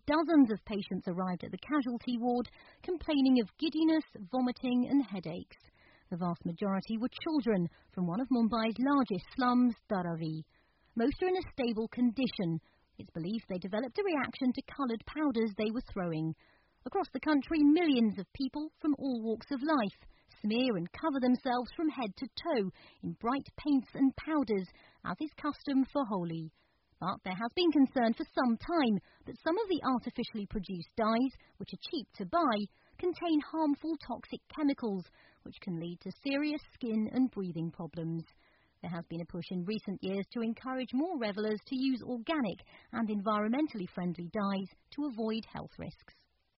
dozens of patients arrived at the casualty ward, complaining of giddiness, vomiting and headaches. The vast majority were children from one of Mumbai's largest slums, Dharavi. Most are in a stable condition. It's believed they developed a reaction to coloured powders they were throwing. Across the country, millions of people from all walks of life smear and cover themselves from head to toe in bright paints and powders, as is custom for Holi. But there has been concern for some time that some of the artificially produced dyes, which are cheap to buy, contain harmful toxic chemicals, which can lead to serious skin and breathing problems. There has been a push in recent years to encourage more revellers to use organic and environmentally friendly dyes to avoid health risks.